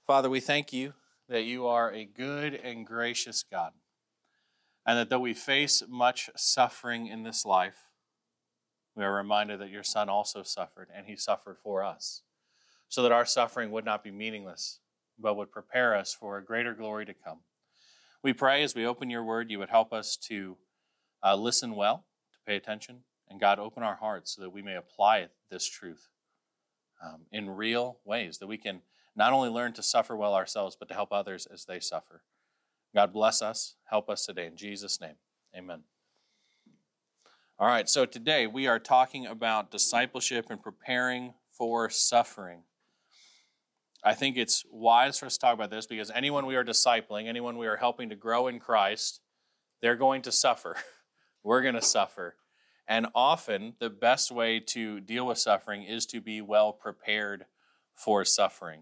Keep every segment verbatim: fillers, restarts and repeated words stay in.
Father, we thank you that you are a good and gracious God, and that though we face much suffering in this life, we are reminded that your Son also suffered, and he suffered for us, so that our suffering would not be meaningless, but would prepare us for a greater glory to come. We pray as we open your word, you would help us to uh, listen well, to pay attention, and God, open our hearts so that we may apply this truth um, in real ways, that we can not only learn to suffer well ourselves, but to help others as they suffer. God bless us. Help us today. In Jesus' name, amen. All right, so today we are talking about discipleship and preparing for suffering. I think it's wise for us to talk about this because anyone we are discipling, anyone we are helping to grow in Christ, they're going to suffer. We're going to suffer. And often the best way to deal with suffering is to be well prepared for suffering.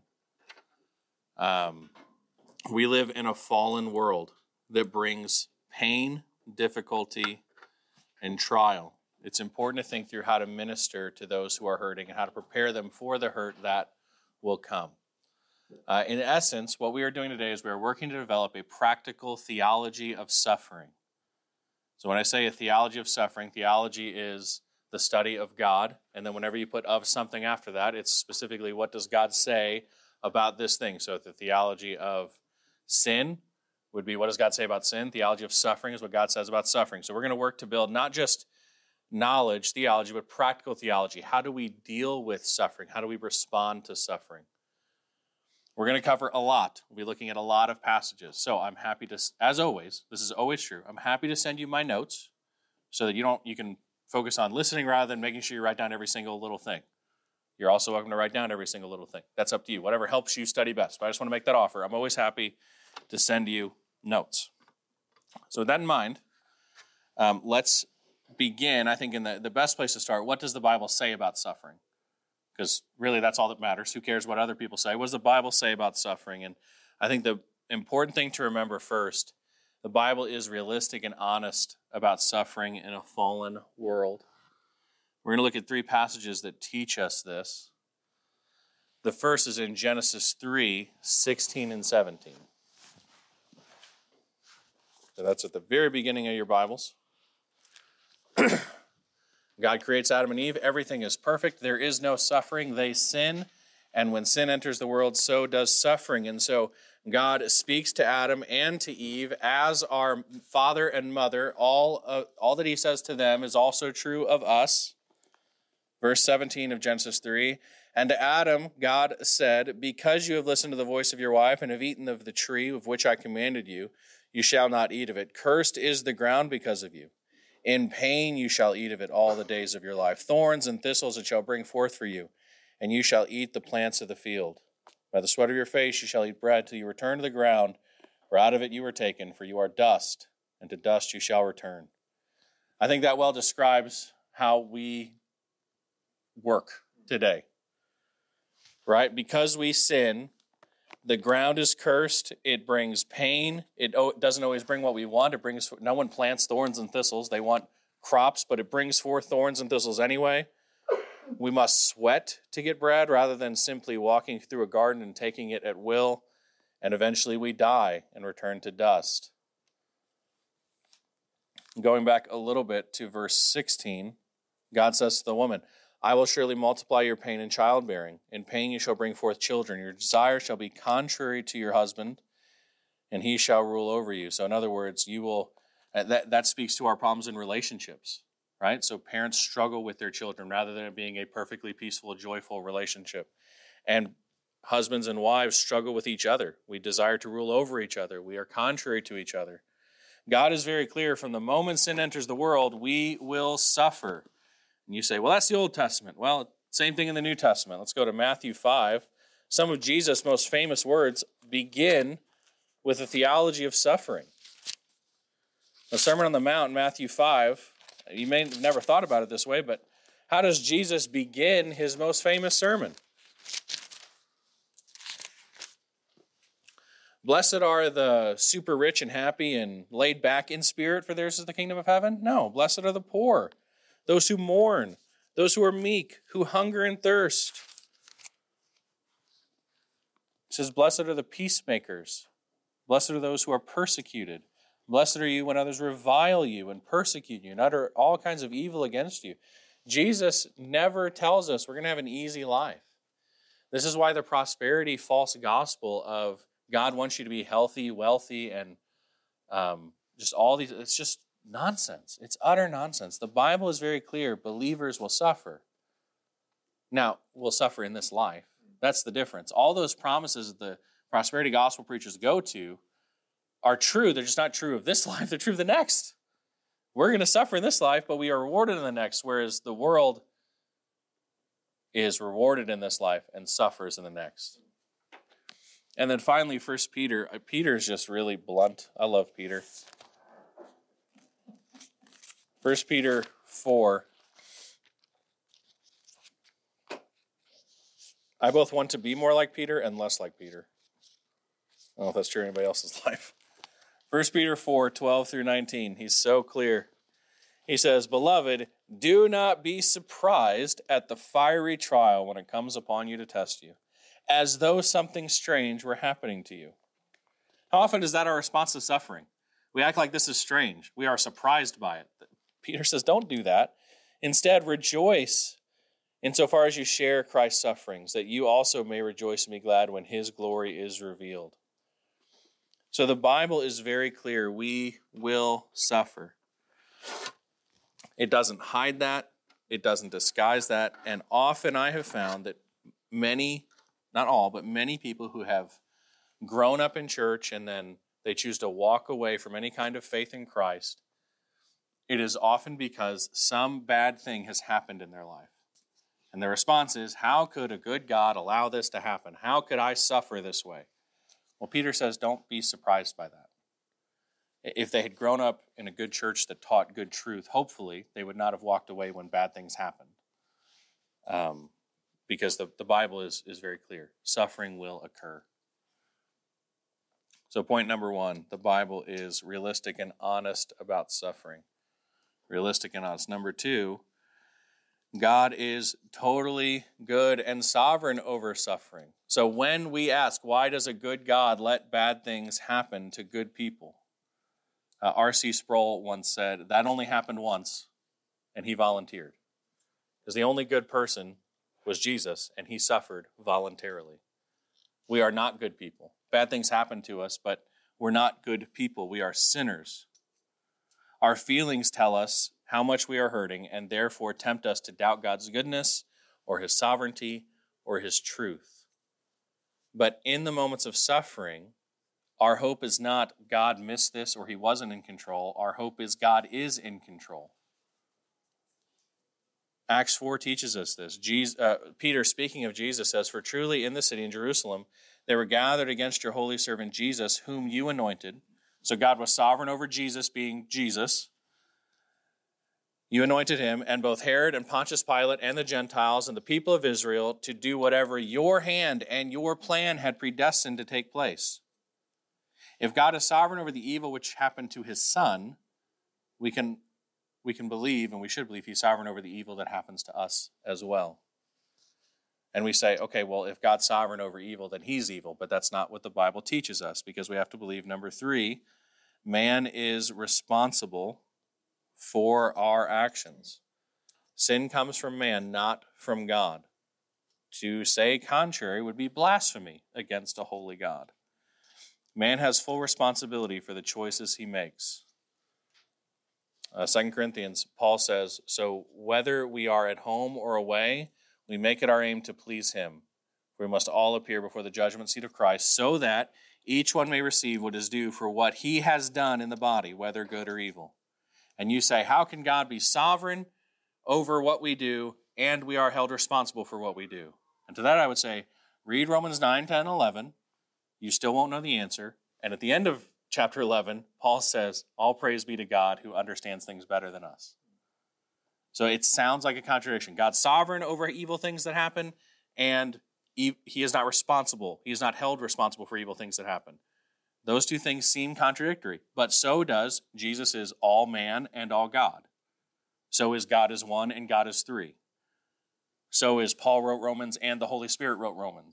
Um, we live in a fallen world that brings pain, difficulty, and trial. It's important to think through how to minister to those who are hurting and how to prepare them for the hurt that will come. Uh, in essence, what we are doing today is we are working to develop a practical theology of suffering. So when I say a theology of suffering, theology is the study of God, and then whenever you put of something after that, it's specifically what does God say about this thing. So the theology of sin would be what does God say about sin? Theology of suffering is what God says about suffering. So we're going to work to build not just knowledge, theology, but practical theology. How do we deal with suffering? How do we respond to suffering? We're going to cover a lot. We'll be looking at a lot of passages. So I'm happy to, as always, this is always true, I'm happy to send you my notes so that you don't you can focus on listening rather than making sure you write down every single little thing. You're also welcome to write down every single little thing. That's up to you. Whatever helps you study best. But I just want to make that offer. I'm always happy to send you notes. So with that in mind, um, let's begin, I think, in the, the best place to start. What does the Bible say about suffering? Because really that's all that matters. Who cares what other people say? What does the Bible say about suffering? And I think the important thing to remember first, the Bible is realistic and honest about suffering in a fallen world. We're going to look at three passages that teach us this. The first is in Genesis three, sixteen and seventeen. So that's at the very beginning of your Bibles. God creates Adam and Eve. Everything is perfect. There is no suffering. They sin. And when sin enters the world, so does suffering. And so God speaks to Adam and to Eve as our father and mother. All, uh, all that he says to them is also true of us. Verse seventeen of Genesis three, and to Adam, God said, because you have listened to the voice of your wife and have eaten of the tree of which I commanded you, you shall not eat of it. Cursed is the ground because of you. In pain you shall eat of it all the days of your life. Thorns and thistles it shall bring forth for you, and you shall eat the plants of the field. By the sweat of your face you shall eat bread till you return to the ground, for out of it you were taken, for you are dust, and to dust you shall return. I think that well describes how we work today, right? Because we sin, the ground is cursed. It brings pain. It doesn't always bring what we want. It brings, no one plants thorns and thistles. They want crops, but it brings forth thorns and thistles anyway. We must sweat to get bread rather than simply walking through a garden and taking it at will. And eventually we die and return to dust. Going back a little bit to verse sixteen, God says to the woman, I will surely multiply your pain in childbearing. In pain you shall bring forth children. Your desire shall be contrary to your husband, and he shall rule over you. So in other words, you will, that, that speaks to our problems in relationships, right? So parents struggle with their children rather than it being a perfectly peaceful, joyful relationship. And husbands and wives struggle with each other. We desire to rule over each other. We are contrary to each other. God is very clear from the moment sin enters the world, we will suffer. And you say, well, that's the Old Testament. Well, same thing in the New Testament. Let's go to Matthew five. Some of Jesus' most famous words begin with a theology of suffering. The Sermon on the Mount, Matthew five, you may have never thought about it this way, but how does Jesus begin his most famous sermon? Blessed are the super rich and happy and laid back in spirit, for theirs is the kingdom of heaven. No, blessed are the poor, those who mourn, those who are meek, who hunger and thirst. says, blessed are the peacemakers. Blessed are those who are persecuted. Blessed are you when others revile you and persecute you and utter all kinds of evil against you. Jesus never tells us we're going to have an easy life. This is why the prosperity false gospel of God wants you to be healthy, wealthy, and um, just all these, it's just nonsense. It's utter nonsense. The Bible is very clear. Believers will suffer. Now, we'll suffer in this life. That's the difference. All those promises that the prosperity gospel preachers go to are true. They're just not true of this life. They're true of the next. We're going to suffer in this life, but we are rewarded in the next, whereas the world is rewarded in this life and suffers in the next. And then finally, First Peter. Peter is just really blunt. I love Peter. First Peter four. I both want to be more like Peter and less like Peter. I don't know if that's true in anybody else's life. First Peter four, twelve through nineteen. He's so clear. He says, beloved, do not be surprised at the fiery trial when it comes upon you to test you, as though something strange were happening to you. How often is that our response to suffering? We act like this is strange. We are surprised by it. Peter says, don't do that. Instead, rejoice insofar as you share Christ's sufferings, that you also may rejoice and be glad when his glory is revealed. So the Bible is very clear. We will suffer. It doesn't hide that. It doesn't disguise that. And often I have found that many, not all, but many people who have grown up in church and then they choose to walk away from any kind of faith in Christ, it is often because some bad thing has happened in their life. And the response is, how could a good God allow this to happen? How could I suffer this way? Well, Peter says, don't be surprised by that. If they had grown up in a good church that taught good truth, hopefully they would not have walked away when bad things happened. Um, because the, the Bible is, is very clear. Suffering will occur. So point number one, the Bible is realistic and honest about suffering. Realistic and honest. Number two, God is totally good and sovereign over suffering. So when we ask, why does a good God let bad things happen to good people? Uh, R C Sproul once said, that only happened once, and he volunteered. Because the only good person was Jesus, and he suffered voluntarily. We are not good people. Bad things happen to us, but we're not good people. We are sinners. Our feelings tell us how much we are hurting, and therefore tempt us to doubt God's goodness, or his sovereignty, or his truth. But in the moments of suffering, our hope is not God missed this or he wasn't in control. Our hope is God is in control. Acts four teaches us this. Jesus, uh, Peter, speaking of Jesus, says, for truly in the city in Jerusalem, they were gathered against your holy servant Jesus, whom you anointed. So God was sovereign over Jesus being Jesus. You anointed him, and both Herod and Pontius Pilate and the Gentiles and the people of Israel to do whatever your hand and your plan had predestined to take place. If God is sovereign over the evil which happened to his son, we can, we can believe, and we should believe, he's sovereign over the evil that happens to us as well. And we say, okay, well, if God's sovereign over evil, then he's evil. But that's not what the Bible teaches us, because we have to believe, number three, man is responsible for our actions. Sin comes from man, not from God. To say contrary would be blasphemy against a holy God. Man has full responsibility for the choices he makes. Uh, Second Corinthians, Paul says, so whether we are at home or away, we make it our aim to please him. For we must all appear before the judgment seat of Christ, so that each one may receive what is due for what he has done in the body, whether good or evil. And you say, how can God be sovereign over what we do, and we are held responsible for what we do? And to that I would say, read Romans nine, ten, eleven. You still won't know the answer. And at the end of chapter eleven, Paul says, all praise be to God who understands things better than us. So it sounds like a contradiction. God's sovereign over evil things that happen, and he is not responsible. He is not held responsible for evil things that happen. Those two things seem contradictory, but so does Jesus is all man and all God. So is God is one and God is three. So is Paul wrote Romans and the Holy Spirit wrote Romans.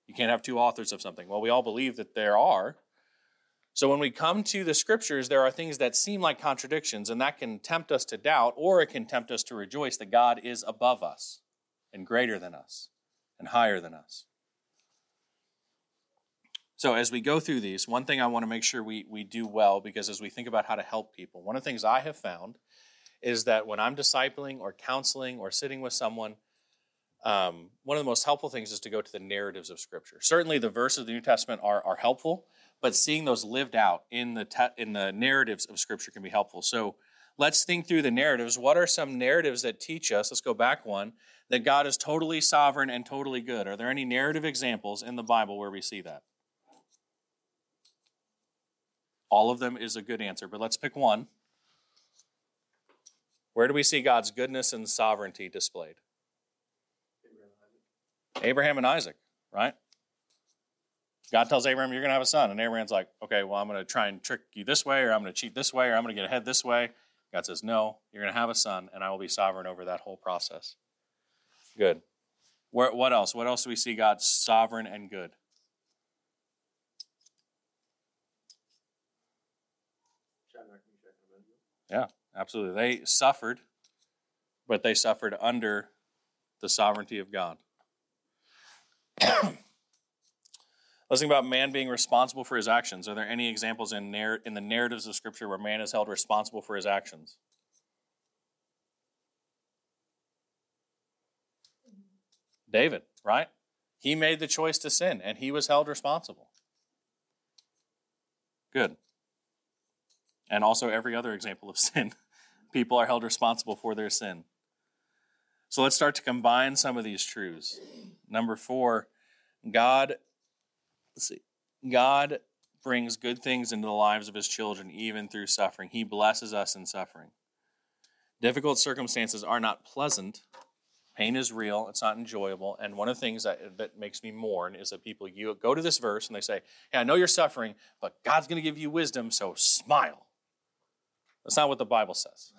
You can't have two authors of something. Well, we all believe that there are. So when we come to the scriptures, there are things that seem like contradictions, and that can tempt us to doubt, or it can tempt us to rejoice that God is above us and greater than us and higher than us. So as we go through these, one thing I want to make sure we, we do well, because as we think about how to help people, one of the things I have found is that when I'm discipling or counseling or sitting with someone, um, one of the most helpful things is to go to the narratives of Scripture. Certainly the verses of the New Testament are, are helpful, but seeing those lived out in the te- in the narratives of Scripture can be helpful. So let's think through the narratives. What are some narratives that teach us, let's go back one, that God is totally sovereign and totally good? Are there any narrative examples in the Bible where we see that? All of them is a good answer, but let's pick one. Where do we see God's goodness and sovereignty displayed? Abraham and Isaac, right? God tells Abraham, you're going to have a son. And Abraham's like, okay, well, I'm going to try and trick you this way, or I'm going to cheat this way, or I'm going to get ahead this way. God says, no, you're going to have a son, and I will be sovereign over that whole process. Good. Where, what else? What else do we see God sovereign and good? Yeah, absolutely. They suffered, but they suffered under the sovereignty of God. Let's think about man being responsible for his actions. Are there any examples in, narr- in the narratives of Scripture where man is held responsible for his actions? David, right? He made the choice to sin, and he was held responsible. Good. And also every other example of sin. People are held responsible for their sin. So let's start to combine some of these truths. Number four, God, let's see, God brings good things into the lives of his children even through suffering. He blesses us in suffering. Difficult circumstances are not pleasant. Pain is real. It's not enjoyable. And one of the things that, that makes me mourn is that people you go to this verse and they say, hey, I know you're suffering, but God's going to give you wisdom, so smile. That's not what the Bible says.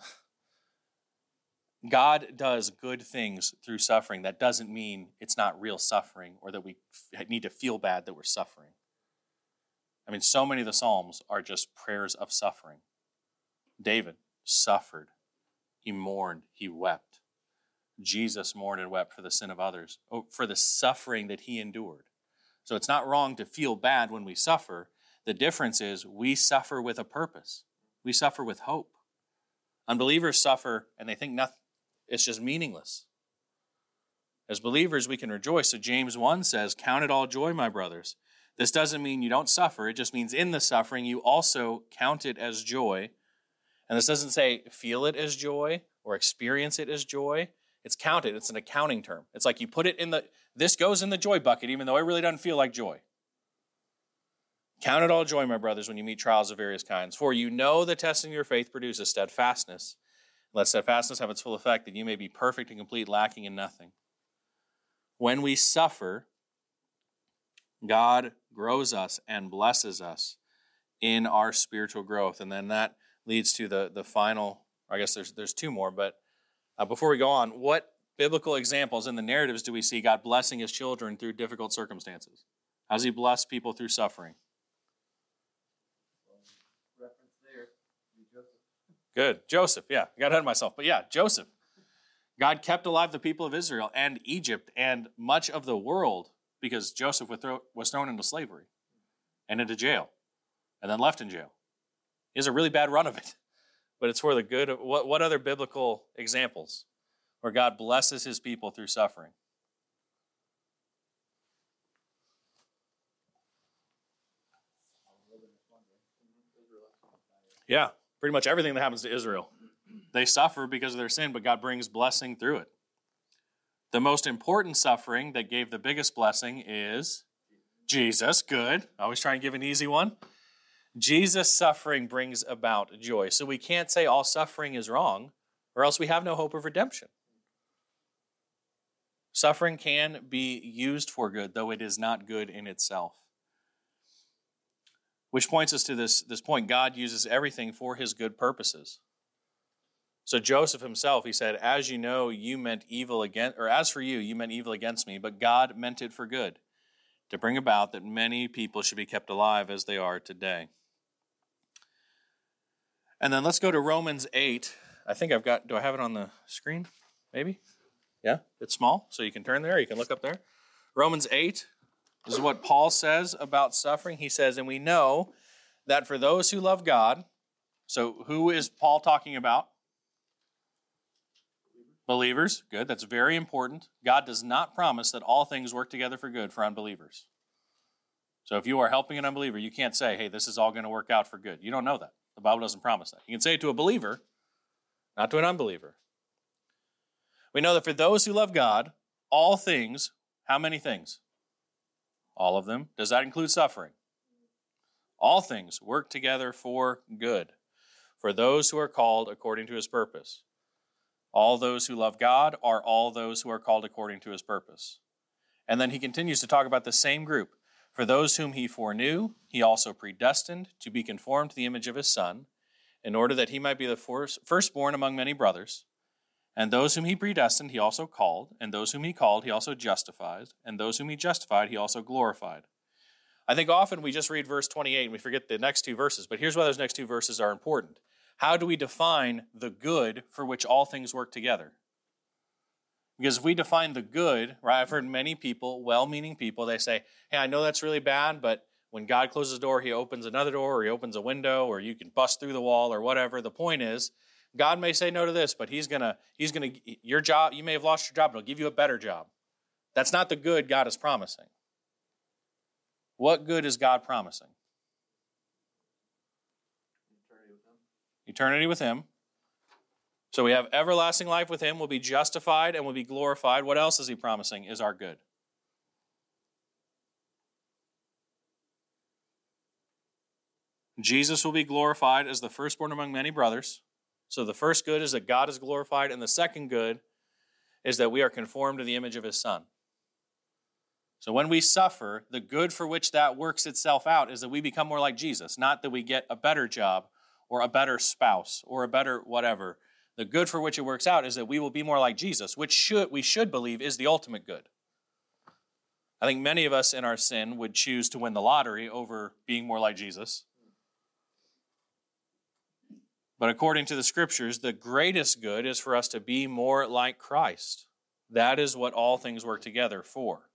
God does good things through suffering. That doesn't mean it's not real suffering or that we need to feel bad that we're suffering. I mean, so many of the Psalms are just prayers of suffering. David suffered. He mourned. He wept. Jesus mourned and wept for the sin of others, for the suffering that he endured. So it's not wrong to feel bad when we suffer. The difference is we suffer with a purpose. We suffer with hope. Unbelievers suffer and they think nothing. It's just meaningless. As believers, we can rejoice. So James one says, count it all joy, my brothers. This doesn't mean you don't suffer. It just means in the suffering, you also count it as joy. And this doesn't say feel it as joy or experience it as joy. It's counted. It's an accounting term. It's like you put it in the, this goes in the joy bucket, even though it really doesn't feel like joy. Count it all joy, my brothers, when you meet trials of various kinds. For you know the testing of your faith produces steadfastness. Let steadfastness have its full effect, that you may be perfect and complete, lacking in nothing. When we suffer, God grows us and blesses us in our spiritual growth. And then that leads to the, the final, I guess there's, there's two more, but uh, before we go on, what biblical examples in the narratives do we see God blessing his children through difficult circumstances? How does he bless people through suffering? Good. Joseph, yeah. I got ahead of myself. But yeah, Joseph. God kept alive the people of Israel and Egypt and much of the world because Joseph was thrown into slavery and into jail and then left in jail. He has a really bad run of it, but it's for the good of, what, what other biblical examples where God blesses his people through suffering? Yeah. Pretty much everything that happens to Israel. They suffer because of their sin, but God brings blessing through it. The most important suffering that gave the biggest blessing is Jesus. Good. I always try and give an easy one. Jesus' suffering brings about joy. So we can't say all suffering is wrong, or else we have no hope of redemption. Suffering can be used for good, though it is not good in itself. Which points us to this, this point. God uses everything for his good purposes. So Joseph himself, he said, as you know, you meant evil against, or as for you, you meant evil against me, but God meant it for good, to bring about that many people should be kept alive as they are today. And then let's go to Romans eight. I think I've got, do I have it on the screen? Maybe? Yeah, it's small, so you can turn there, you can look up there. Romans eight, this is what Paul says about suffering. He says, and we know that for those who love God, so who is Paul talking about? Believers. Good, that's very important. God does not promise that all things work together for good for unbelievers. So if you are helping an unbeliever, you can't say, hey, this is all going to work out for good. You don't know that. The Bible doesn't promise that. You can say it to a believer, not to an unbeliever. We know that for those who love God, all things, how many things? All of them. Does that include suffering? All things work together for good, for those who are called according to his purpose. All those who love God are all those who are called according to his purpose. And then he continues to talk about the same group. For those whom he foreknew, he also predestined to be conformed to the image of his Son, in order that he might be the firstborn among many brothers. And those whom he predestined, he also called. And those whom he called, he also justified. And those whom he justified, he also glorified. I think often we just read verse twenty-eight and we forget the next two verses. But here's why those next two verses are important. How do we define the good for which all things work together? Because if we define the good, right, I've heard many people, well-meaning people, they say, hey, I know that's really bad, but when God closes a door, he opens another door, or he opens a window, or you can bust through the wall, or whatever. The point is, God may say no to this, but he's gonna, he's gonna, your job, you may have lost your job, but he'll give you a better job. That's not the good God is promising. What good is God promising? Eternity with him. Eternity with him. So we have everlasting life with him, we'll be justified and we'll be glorified. What else is he promising is our good? Jesus will be glorified as the firstborn among many brothers. So the first good is that God is glorified, and the second good is that we are conformed to the image of his Son. So when we suffer, the good for which that works itself out is that we become more like Jesus, not that we get a better job or a better spouse or a better whatever. The good for which it works out is that we will be more like Jesus, which should we should believe is the ultimate good. I think many of us in our sin would choose to win the lottery over being more like Jesus. But according to the scriptures, the greatest good is for us to be more like Christ. That is what all things work together for.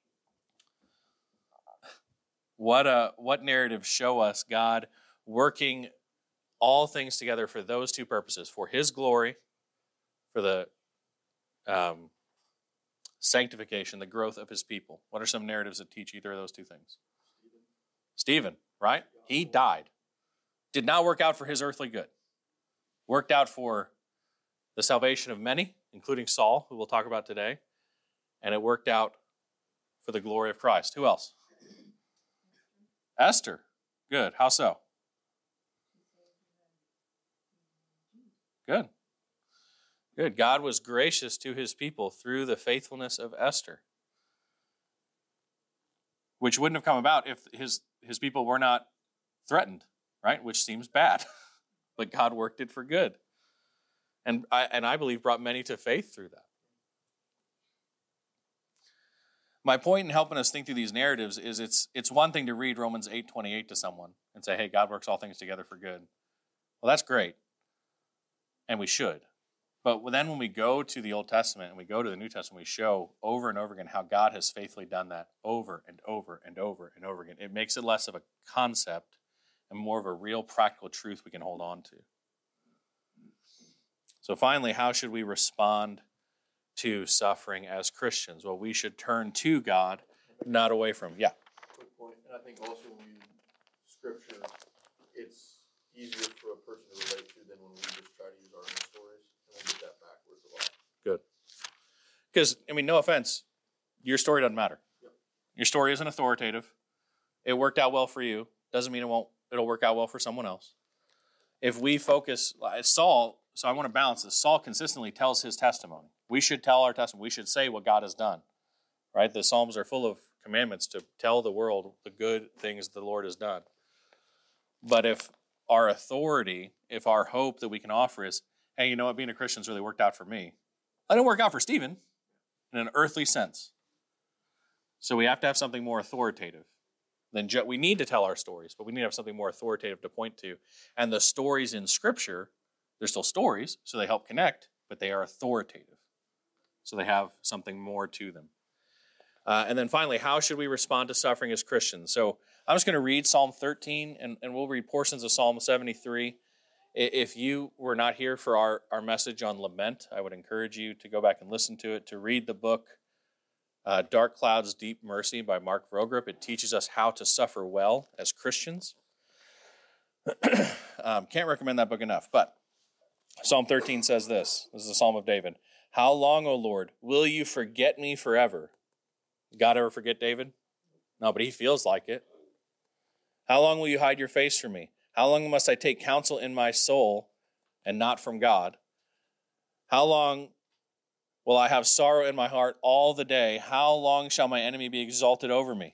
What a, what narratives show us God working all things together for those two purposes, for his glory, for the um, sanctification, the growth of his people. What are some narratives that teach either of those two things? Stephen, Stephen, right? He died. Did not work out for his earthly good. Worked out for the salvation of many, including Saul, who we'll talk about today. And it worked out for the glory of Christ. Who else? Esther. Good. How so? Good. Good. God was gracious to his people through the faithfulness of Esther, which wouldn't have come about if his, his people were not threatened, right? Which seems bad, but God worked it for good. And I, and I believe brought many to faith through that. My point in helping us think through these narratives is it's, it's one thing to read Romans eight twenty-eight to someone and say, hey, God works all things together for good. Well, that's great. And we should. But then when we go to the Old Testament and we go to the New Testament, we show over and over again how God has faithfully done that over and over and over and over again. It makes it less of a concept and more of a real practical truth we can hold on to. So finally, how should we respond to suffering as Christians? Well, we should turn to God, not away from him. Yeah. Quick point, and I think also when we use Scripture, it's easier for a person to relate to than when we just try to use our own stories, and we'll get that backwards a lot. Good. Because, I mean, no offense, your story doesn't matter. Yep. Your story isn't authoritative. It worked out well for you. Doesn't mean it won't. It'll work out well for someone else. If we focus, Saul, so I want to balance this. Saul consistently tells his testimony. We should tell our testimony. We should say what God has done, right? The Psalms are full of commandments to tell the world the good things the Lord has done. But if our authority, if our hope that we can offer is, hey, you know what, being a Christian's really worked out for me. It didn't work out for Stephen in an earthly sense. So we have to have something more authoritative than ju- we need to tell our stories, but we need to have something more authoritative to point to. And the stories in Scripture, they're still stories, so they help connect, but they are authoritative. So they have something more to them. Uh, and then finally, how should we respond to suffering as Christians? So I'm just going to read Psalm thirteen, and, and we'll read portions of Psalm seventy-three. If you were not here for our, our message on lament, I would encourage you to go back and listen to it, to read the book uh, Dark Clouds, Deep Mercy by Mark Vroegrup. It teaches us how to suffer well as Christians. um, can't recommend that book enough, but Psalm thirteen says this. This is a Psalm of David. How long, O Lord, will you forget me forever? God ever forget David? No, but he feels like it. How long will you hide your face from me? How long must I take counsel in my soul and not from God? How long will I have sorrow in my heart all the day? How long shall my enemy be exalted over me?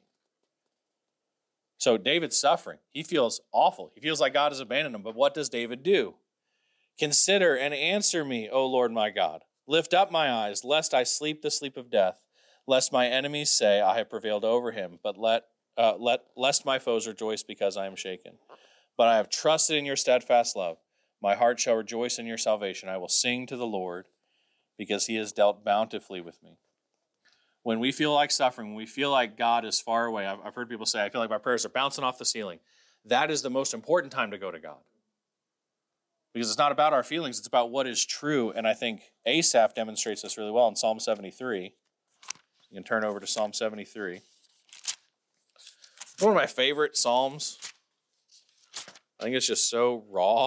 So David's suffering. He feels awful. He feels like God has abandoned him. But what does David do? Consider and answer me, O Lord my God. Lift up my eyes, lest I sleep the sleep of death, lest my enemies say, I have prevailed over him, but let, uh, let lest my foes rejoice because I am shaken. But I have trusted in your steadfast love. My heart shall rejoice in your salvation. I will sing to the Lord because he has dealt bountifully with me. When we feel like suffering, when we feel like God is far away, I've, I've heard people say, I feel like my prayers are bouncing off the ceiling. That is the most important time to go to God. Because it's not about our feelings, it's about what is true. And I think Asaph demonstrates this really well in Psalm seventy-three. You can turn over to Psalm seventy-three. It's one of my favorite Psalms. I think it's just so raw.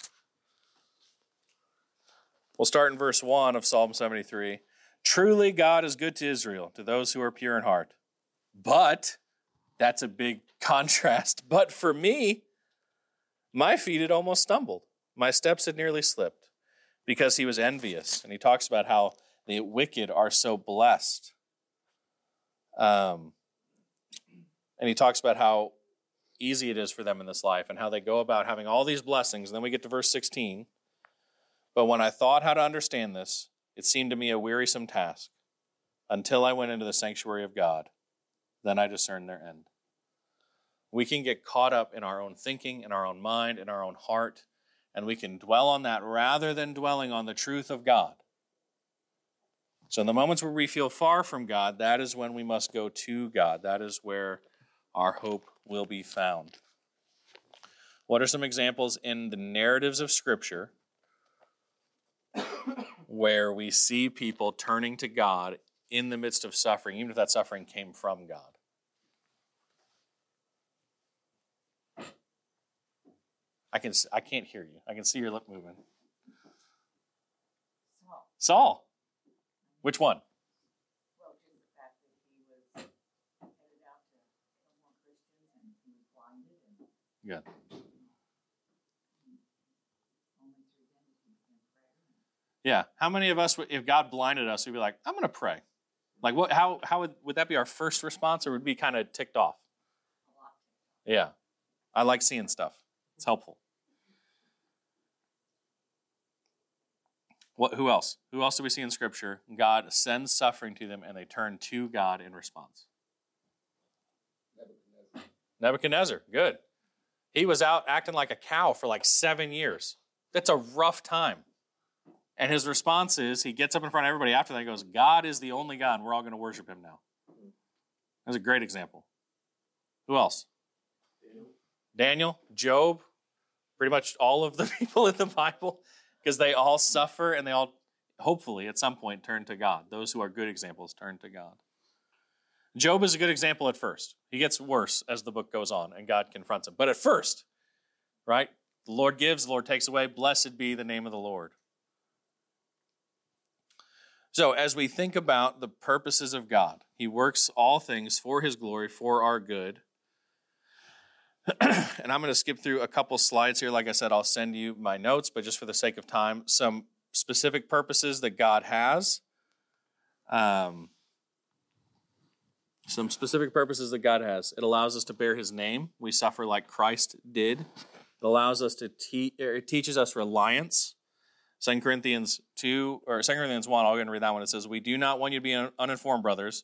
We'll start in verse one of Psalm seventy-three. Truly God is good to Israel, to those who are pure in heart. But, that's a big contrast. But for me, my feet had almost stumbled. My steps had nearly slipped because he was envious. And he talks about how the wicked are so blessed. Um, and he talks about how easy it is for them in this life and how they go about having all these blessings. And then we get to verse sixteen. But when I thought how to understand this, it seemed to me a wearisome task until I went into the sanctuary of God. Then I discerned their end. We can get caught up in our own thinking, in our own mind, in our own heart, and we can dwell on that rather than dwelling on the truth of God. So in the moments where we feel far from God, that is when we must go to God. That is where our hope will be found. What are some examples in the narratives of Scripture where we see people turning to God in the midst of suffering, even if that suffering came from God? I can I can't hear you. I can see your lip moving. Saul. Saul. Which one? Well, just the fact that he was headed out to kill more Christians and he was blinded and Yeah. only through then did he begin prayer. Yeah. How many of us, if God blinded us, we'd be like, I'm going to pray. Like, what? How? How would would that be our first response, or would we be kind of ticked off? A lot. Yeah. I like seeing stuff. It's helpful. What? Who else? Who else do we see in Scripture? God sends suffering to them, and they turn to God in response. Nebuchadnezzar. Nebuchadnezzar. Good. He was out acting like a cow for like seven years. That's a rough time. And his response is, he gets up in front of everybody after that and goes, God is the only God, and we're all going to worship him now. That's a great example. Who else? Daniel. Daniel, Job, pretty much all of the people in the Bible, because they all suffer and they all, hopefully, at some point, turn to God. Those who are good examples turn to God. Job is a good example at first. He gets worse as the book goes on and God confronts him. But at first, right, the Lord gives, the Lord takes away. Blessed be the name of the Lord. So as we think about the purposes of God, he works all things for his glory, for our good. And I'm going to skip through a couple slides here. Like I said, I'll send you my notes, but just for the sake of time, some specific purposes that God has. Um, some specific purposes that God has. It allows us to bear his name. We suffer like Christ did. It allows us to teach, it teaches us reliance. Second Corinthians two, or Second Corinthians one, I'll go ahead and read that one. It says, we do not want you to be uninformed, brothers,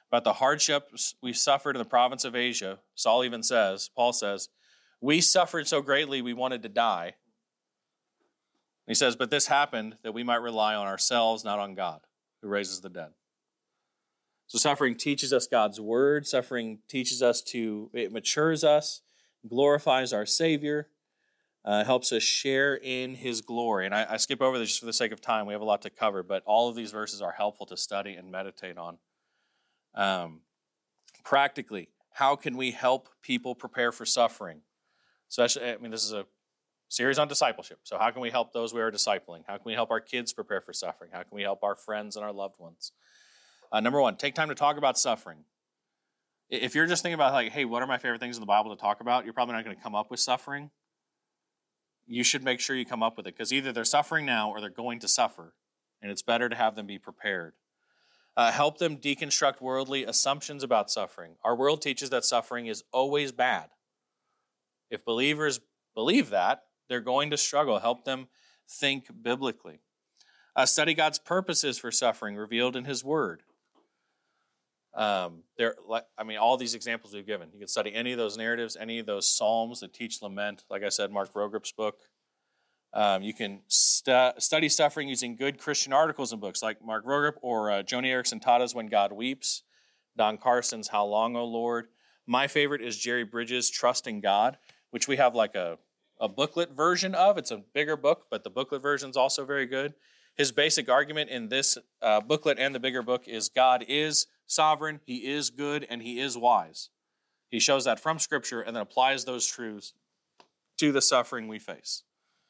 about the hardships we suffered in the province of Asia. Saul even says, Paul says, we suffered so greatly we wanted to die. He says, but this happened that we might rely on ourselves, not on God, who raises the dead. So suffering teaches us God's word. Suffering teaches us to, it matures us, glorifies our Savior, uh, helps us share in his glory. And I, I skip over this just for the sake of time. We have a lot to cover, but all of these verses are helpful to study and meditate on. Um, practically, how can we help people prepare for suffering? Especially, I mean, this is a series on discipleship. So how can we help those we are discipling? How can we help our kids prepare for suffering? How can we help our friends and our loved ones? Uh, number one, take time to talk about suffering. If you're just thinking about like, hey, what are my favorite things in the Bible to talk about? You're probably not going to come up with suffering. You should make sure you come up with it because either they're suffering now or they're going to suffer. And it's better to have them be prepared. Uh, help them deconstruct worldly assumptions about suffering. Our world teaches that suffering is always bad. If believers believe that, they're going to struggle. Help them think biblically. Uh, study God's purposes for suffering revealed in his word. Um, there, I mean, all these examples we've given. You can study any of those narratives, any of those psalms that teach lament. Like I said, Mark Vroegop's book. Um, you can stu- study suffering using good Christian articles and books like Mark Vroegop or uh, Joni Eareckson Tada's When God Weeps, Don Carson's How Long, O Lord. My favorite is Jerry Bridges' Trusting God, which we have like a, a booklet version of. It's a bigger book, but the booklet version is also very good. His basic argument in this uh, booklet and the bigger book is God is sovereign, he is good, and he is wise. He shows that from Scripture and then applies those truths to the suffering we face.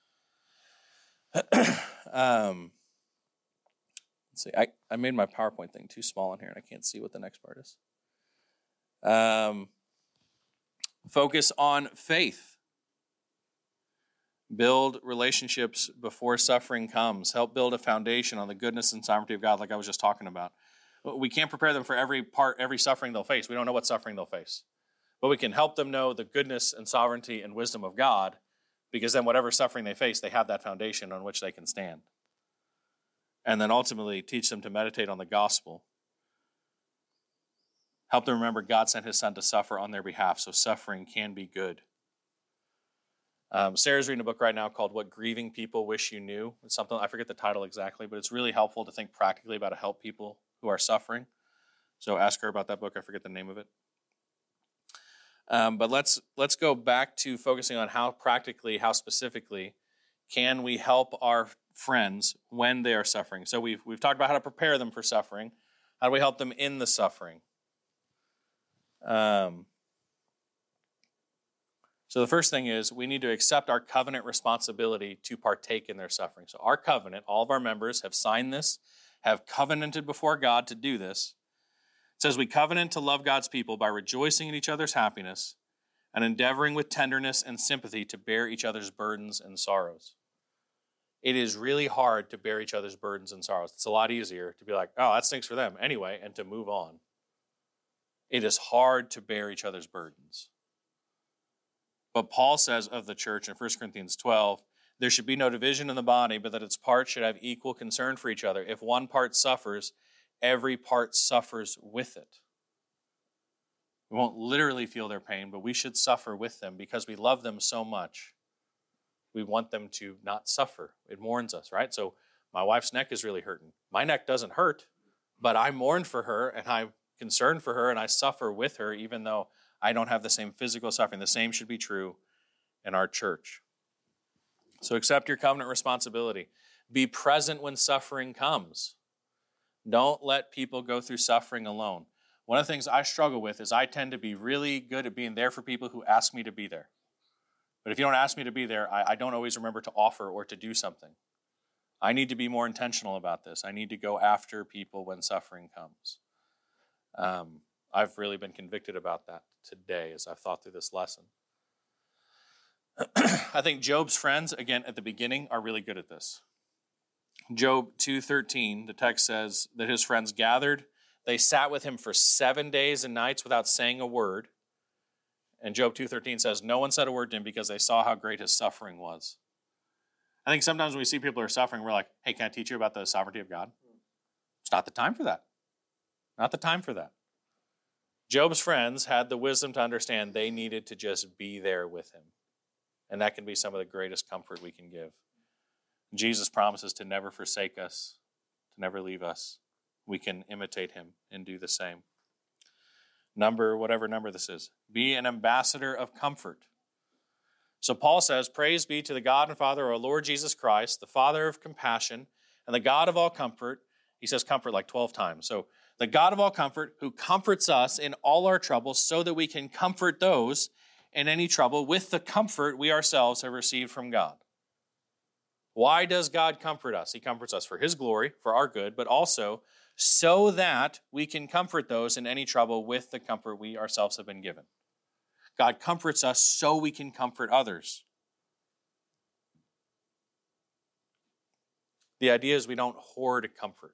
um, let's see, I, I made my PowerPoint thing too small in here and I can't see what the next part is. Um, focus on faith. Build relationships before suffering comes. Help build a foundation on the goodness and sovereignty of God like I was just talking about. We can't prepare them for every part, every suffering they'll face. We don't know what suffering they'll face. But we can help them know the goodness and sovereignty and wisdom of God because then whatever suffering they face, they have that foundation on which they can stand. And then ultimately teach them to meditate on the gospel. Help them remember God sent his son to suffer on their behalf so suffering can be good. Um, Sarah's reading a book right now called What Grieving People Wish You Knew. It's something, I forget the title exactly, but it's really helpful to think practically about how to help people who are suffering. So ask her about that book. I forget the name of it. Um, but let's let's go back to focusing on how practically, how specifically can we help our friends when they are suffering. So we've we've talked about how to prepare them for suffering. How do we help them in the suffering? Um, so the first thing is we need to accept our covenant responsibility to partake in their suffering. So our covenant, all of our members have signed this, have covenanted before God to do this. It says we covenant to love God's people by rejoicing in each other's happiness and endeavoring with tenderness and sympathy to bear each other's burdens and sorrows. It is really hard to bear each other's burdens and sorrows. It's a lot easier to be like, oh, that stinks for them anyway, and to move on. It is hard to bear each other's burdens. But Paul says of the church in First Corinthians twelve, there should be no division in the body, but that its parts should have equal concern for each other. If one part suffers, every part suffers with it. We won't literally feel their pain, but we should suffer with them because we love them so much. We want them to not suffer. It mourns us, right? So my wife's neck is really hurting. My neck doesn't hurt, but I mourn for her and I'm concerned for her and I suffer with her even though I don't have the same physical suffering. The same should be true in our church. So accept your covenant responsibility. Be present when suffering comes. Don't let people go through suffering alone. One of the things I struggle with is I tend to be really good at being there for people who ask me to be there. But if you don't ask me to be there, I, I don't always remember to offer or to do something. I need to be more intentional about this. I need to go after people when suffering comes. Um, I've really been convicted about that today as I've thought through this lesson. I think Job's friends, again, at the beginning, are really good at this. Job two thirteen, the text says that his friends gathered. They sat with him for seven days and nights without saying a word. And Job two thirteen says, no one said a word to him because they saw how great his suffering was. I think sometimes when we see people who are suffering, we're like, hey, can I teach you about the sovereignty of God? It's not the time for that. Not the time for that. Job's friends had the wisdom to understand they needed to just be there with him. And that can be some of the greatest comfort we can give. Jesus promises to never forsake us, to never leave us. We can imitate him and do the same. Number, whatever number this is, be an ambassador of comfort. So Paul says, praise be to the God and Father of our Lord Jesus Christ, the Father of compassion and the God of all comfort. He says comfort like twelve times. So the God of all comfort, who comforts us in all our troubles so that we can comfort those in any trouble with the comfort we ourselves have received from God. Why does God comfort us? He comforts us for his glory, for our good, but also so that we can comfort those in any trouble with the comfort we ourselves have been given. God comforts us so we can comfort others. The idea is we don't hoard comfort.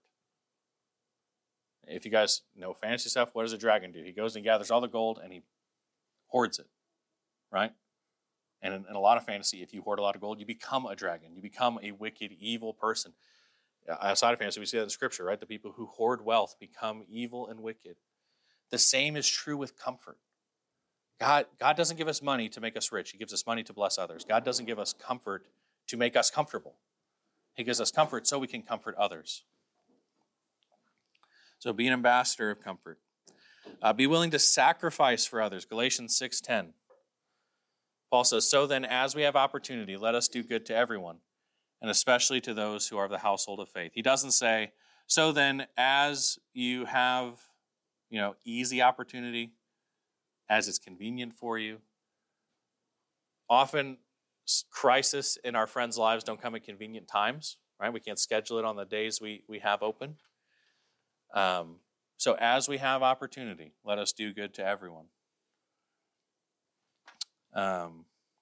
If you guys know fantasy stuff, what does a dragon do? He goes and he gathers all the gold and he hoards it, right? And in, in a lot of fantasy, if you hoard a lot of gold, you become a dragon. You become a wicked, evil person. Outside of fantasy, we see that in Scripture, right? The people who hoard wealth become evil and wicked. The same is true with comfort. God, God doesn't give us money to make us rich. He gives us money to bless others. God doesn't give us comfort to make us comfortable. He gives us comfort so we can comfort others. So be an ambassador of comfort. Uh, be willing to sacrifice for others. Galatians six ten. Paul says, so then as we have opportunity, let us do good to everyone, and especially to those who are of the household of faith. He doesn't say, so then as you have, you know, easy opportunity, as it's convenient for you. Often crisis in our friends' lives don't come at convenient times, right? We can't schedule it on the days we, we have open. Um, so as we have opportunity, let us do good to everyone. Um,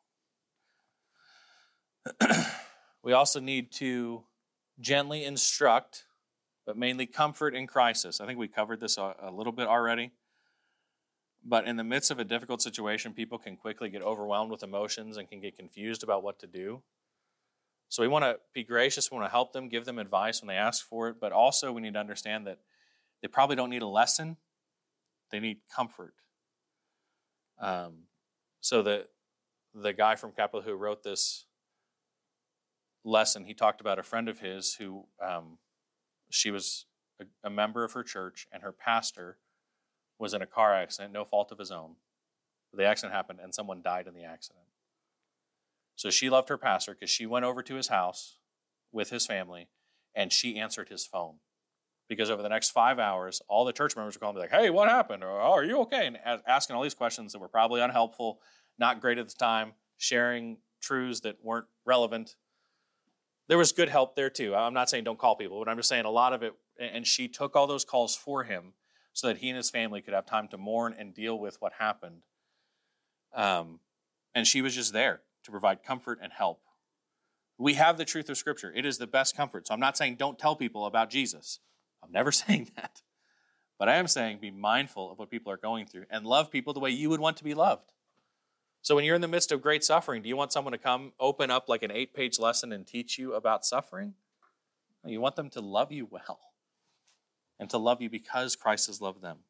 we also need to gently instruct, but mainly comfort in crisis. I think we covered this a, a little bit already. But in the midst of a difficult situation, people can quickly get overwhelmed with emotions and can get confused about what to do. So we want to be gracious, we want to help them, give them advice when they ask for it, but also we need to understand that they probably don't need a lesson, they need comfort. Um, so the, the guy from Capitol who wrote this lesson, he talked about a friend of his who, um, she was a, a member of her church, and her pastor was in a car accident, no fault of his own. The accident happened, and someone died in the accident. So she loved her pastor because she went over to his house with his family, and she answered his phone. Because over the next five hours, all the church members were calling, like, hey, what happened? Or, oh, are you okay? And asking all these questions that were probably unhelpful, not great at the time, sharing truths that weren't relevant. There was good help there, too. I'm not saying don't call people, but I'm just saying a lot of it, and she took all those calls for him so that he and his family could have time to mourn and deal with what happened. Um, and she was just there to provide comfort and help. We have the truth of Scripture. It is the best comfort. So I'm not saying don't tell people about Jesus. I'm never saying that. But I am saying be mindful of what people are going through and love people the way you would want to be loved. So when you're in the midst of great suffering, do you want someone to come open up like an eight-page lesson and teach you about suffering? No, you want them to love you well and to love you because Christ has loved them.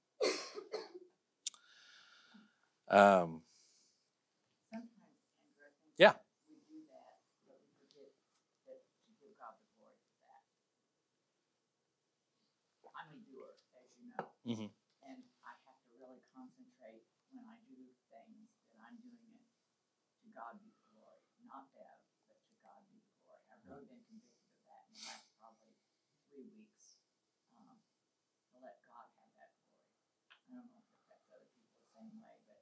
Um, yeah. We do that, but we forget that to give God the glory for that. I'm a doer, as you know, Mm-hmm. and I have to really concentrate when I do things that I'm doing it to God be the glory, not Bev, but to God be the glory. I've really been convicted of that in the last probably three weeks, um, to let God have that glory. I don't know if it affects other people the same way, but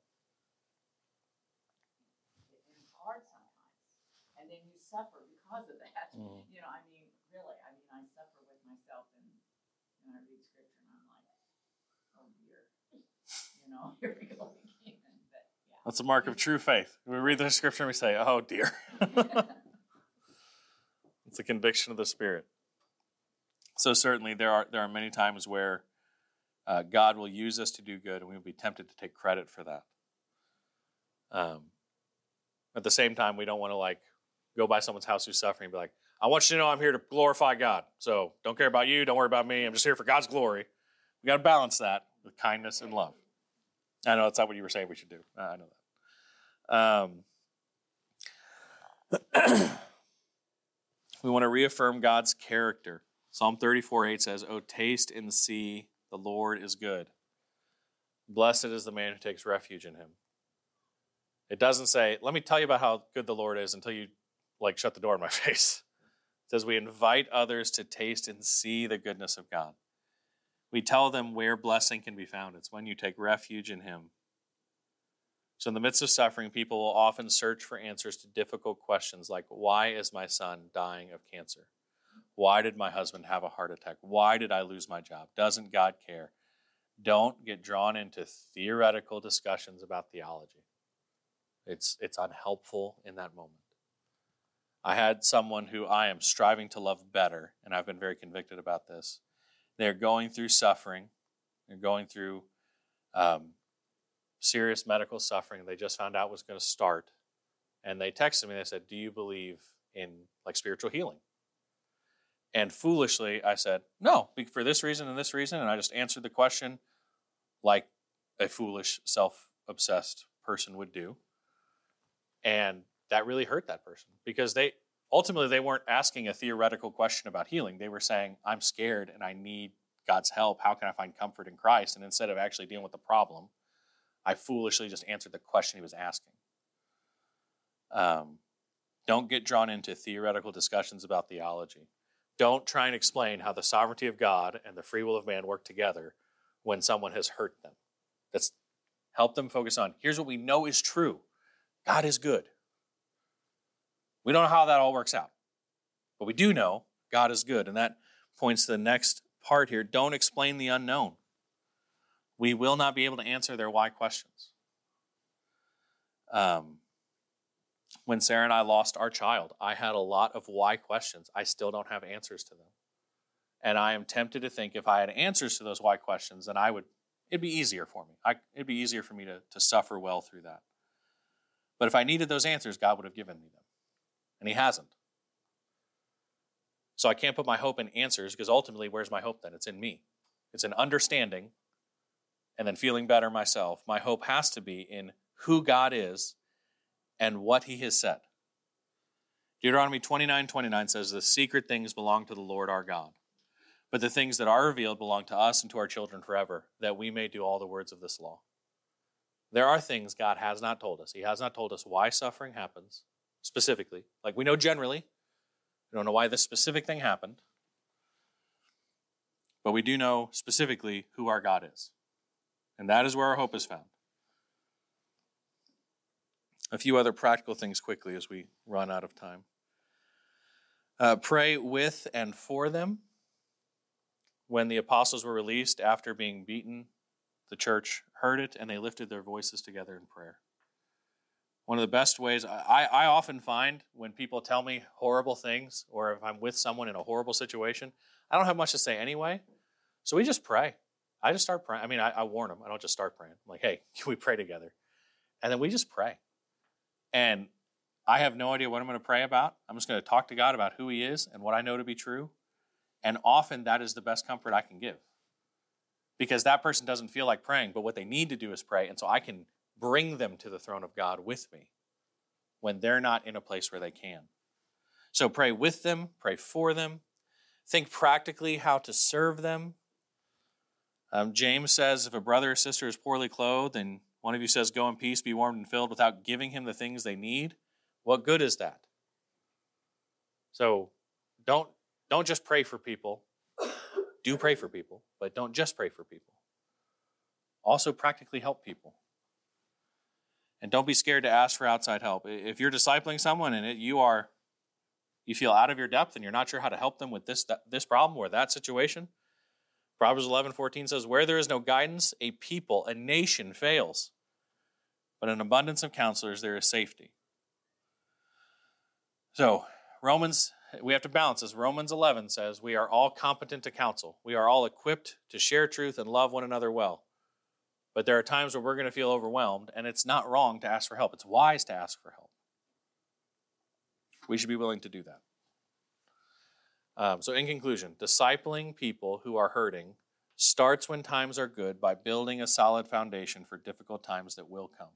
it, it's hard sometimes. And then you suffer because of that. Mm. You know, I mean, really, I mean, I suffer with myself, and, and I read Scripture, and I'm like, oh dear, you know, here we go again. But yeah, That's a mark of true faith. We read the Scripture and we say, oh dear. It's a conviction of the Spirit. So certainly there are there are many times where uh, God will use us to do good, and we will be tempted to take credit for that. Um, at the same time, we don't want to like go by someone's house who's suffering and be like, I want you to know I'm here to glorify God. So don't care about you. Don't worry about me. I'm just here for God's glory. We got to balance that with kindness and love. I know that's not what you were saying we should do. I know that. Um, we want to reaffirm God's character. Psalm thirty-four eight says, "Oh, taste and see the Lord is good. Blessed is the man who takes refuge in him." It doesn't say, let me tell you about how good the Lord is until you like shut the door in my face. It says we invite others to taste and see the goodness of God. We tell them where blessing can be found. It's when you take refuge in him. So in the midst of suffering, people will often search for answers to difficult questions like, why is my son dying of cancer? Why did my husband have a heart attack? Why did I lose my job? Doesn't God care? Don't get drawn into theoretical discussions about theology. It's, it's unhelpful in that moment. I had someone who I am striving to love better, and I've been very convicted about this. They're going through suffering. They're going through um, serious medical suffering they just found out was going to start. And they texted me, they said, do you believe in like spiritual healing? And foolishly, I said, no, for this reason and this reason. And I just answered the question like a foolish, self-obsessed person would do. And that really hurt that person because they ultimately they weren't asking a theoretical question about healing. They were saying, I'm scared and I need God's help. How can I find comfort in Christ? And instead of actually dealing with the problem, I foolishly just answered the question he was asking. Um, don't get drawn into theoretical discussions about theology. Don't try and explain how the sovereignty of God and the free will of man work together when someone has hurt them. That's help them focus on, here's what we know is true. God is good. We don't know how that all works out, but we do know God is good. And that points to the next part here. Don't explain the unknown. We will not be able to answer their why questions. Um, when Sarah and I lost our child, I had a lot of why questions. I still don't have answers to them. And I am tempted to think if I had answers to those why questions, then I would, it'd be easier for me. I, it'd be easier for me to, to suffer well through that. But if I needed those answers, God would have given me them. And he hasn't. So I can't put my hope in answers because ultimately, where's my hope then? It's in me. It's in understanding and then feeling better myself. My hope has to be in who God is and what he has said. Deuteronomy twenty-nine twenty-nine says, the secret things belong to the Lord our God, but the things that are revealed belong to us and to our children forever, that we may do all the words of this law. There are things God has not told us. He has not told us why suffering happens specifically. Like we know generally. We don't know why this specific thing happened. But we do know specifically who our God is. And that is where our hope is found. A few other practical things quickly as we run out of time. Uh, pray with and for them. When the apostles were released after being beaten, the church heard it and they lifted their voices together in prayer. One of the best ways, I, I often find when people tell me horrible things or if I'm with someone in a horrible situation, I don't have much to say anyway. So we just pray. I just start praying. I mean, I, I warn them. I don't just start praying. I'm like, hey, can we pray together? And then we just pray. And I have no idea what I'm going to pray about. I'm just going to talk to God about who he is and what I know to be true. And often that is the best comfort I can give. Because that person doesn't feel like praying, but what they need to do is pray. And so I can bring them to the throne of God with me when they're not in a place where they can. So pray with them, pray for them. Think practically how to serve them. Um, James says, if a brother or sister is poorly clothed and one of you says, go in peace, be warmed and filled without giving him the things they need, what good is that? So don't, don't just pray for people. Do pray for people, but don't just pray for people. Also practically help people. And don't be scared to ask for outside help. If you're discipling someone and it, you are, you feel out of your depth and you're not sure how to help them with this, that, this problem or that situation, Proverbs eleven fourteen says, where there is no guidance, a people, a nation fails. But in abundance of counselors, there is safety. So, Romans, we have to balance this. Romans eleven says, we are all competent to counsel. We are all equipped to share truth and love one another well. But there are times where we're going to feel overwhelmed, and it's not wrong to ask for help. It's wise to ask for help. We should be willing to do that. Um, so in conclusion, discipling people who are hurting starts when times are good by building a solid foundation for difficult times that will come.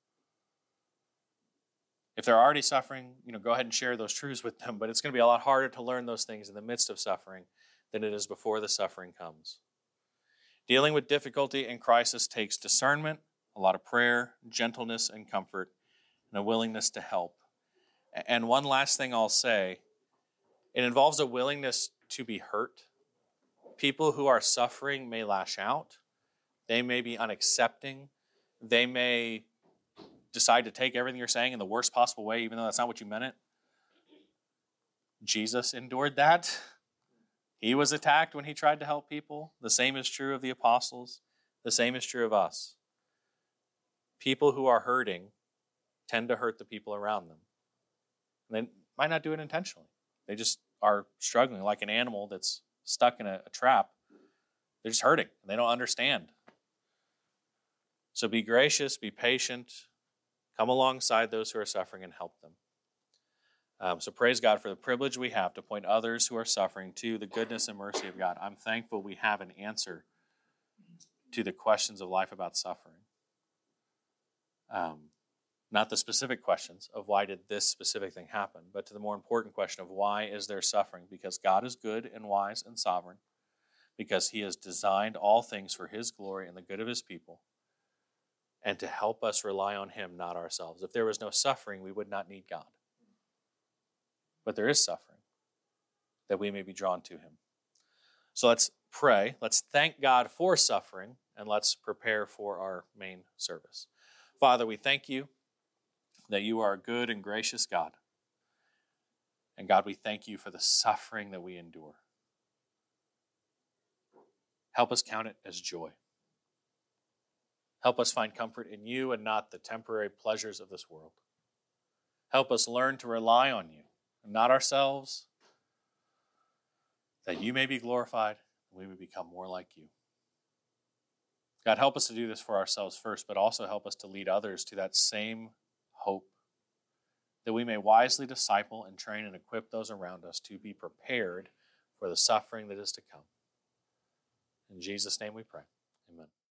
If they're already suffering, you know, go ahead and share those truths with them, but it's going to be a lot harder to learn those things in the midst of suffering than it is before the suffering comes. Dealing with difficulty and crisis takes discernment, a lot of prayer, gentleness and comfort, and a willingness to help. And one last thing I'll say, it involves a willingness to be hurt. People who are suffering may lash out. They may be unaccepting. They may decide to take everything you're saying in the worst possible way, even though that's not what you meant it. Jesus endured that. He was attacked when he tried to help people. The same is true of the apostles. The same is true of us. People who are hurting tend to hurt the people around them. And they might not do it intentionally. They just are struggling like an animal that's stuck in a, a trap. They're just hurting. And they don't understand. So be gracious, be patient, come alongside those who are suffering and help them. Um, so praise God for the privilege we have to point others who are suffering to the goodness and mercy of God. I'm thankful we have an answer to the questions of life about suffering. Um, not the specific questions of why did this specific thing happen, but to the more important question of why is there suffering? Because God is good and wise and sovereign, because he has designed all things for his glory and the good of his people, and to help us rely on him, not ourselves. If there was no suffering, we would not need God. But there is suffering, that we may be drawn to him. So let's pray. Let's thank God for suffering, and let's prepare for our main service. Father, we thank you that you are a good and gracious God. And God, we thank you for the suffering that we endure. Help us count it as joy. Help us find comfort in you and not the temporary pleasures of this world. Help us learn to rely on you and not ourselves, that you may be glorified and we may become more like you. God, help us to do this for ourselves first, but also help us to lead others to that same hope, that we may wisely disciple and train and equip those around us to be prepared for the suffering that is to come. In Jesus' name we pray. Amen.